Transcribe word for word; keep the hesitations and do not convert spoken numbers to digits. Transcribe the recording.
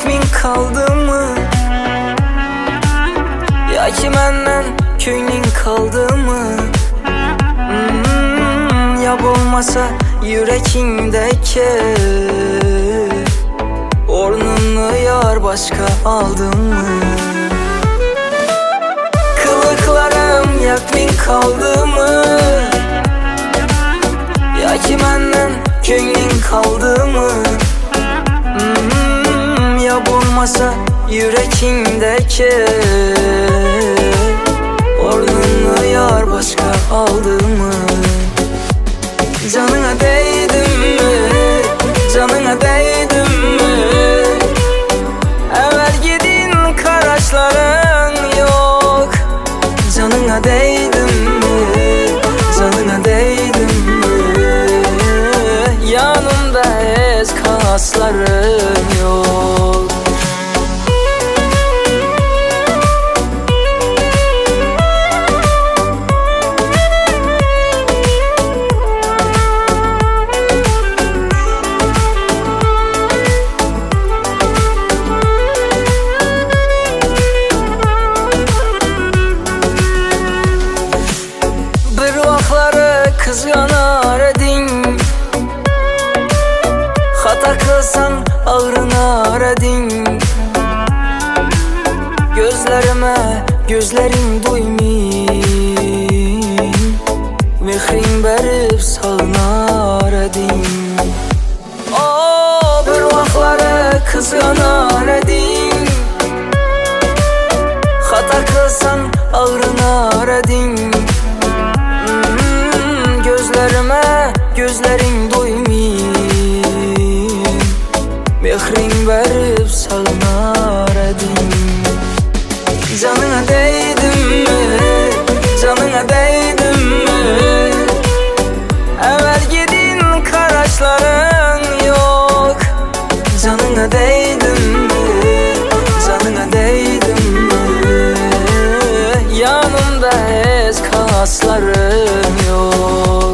yakmin kaldımı? Ya ki menden köyün kaldımı? hmm, Ya olmasa yürekindeki ornunu yar başka aldın mı? Kılıklarım yakmin kaldı mı? Ya ki menden köyün kaldı mı? hmm, Ya olmasa yürekindeki ornunu yar başka aldı mı? Canına değdim mi? Canına değdim mi? Evvel gidin karaşların yok. Canına değdim mi? Canına değdim mi? Yanımda ez kaslarım yok. Kızganar edin, hata kılsan ağrınar edin. Gözlerime gözlerin duymayın, mehrin berip salnar edin. O bir vaxtları kızganar edin, hata kılsan ağrınar edin. Gözlerime gözlerin duymayın, mehrin verip salnar edin. Canına değdim mi? Canına değdim mi? Evvel gidin karaşların yok. Canına değdim mi? Canına değdim mi? Yanımda ez kaslarım yok.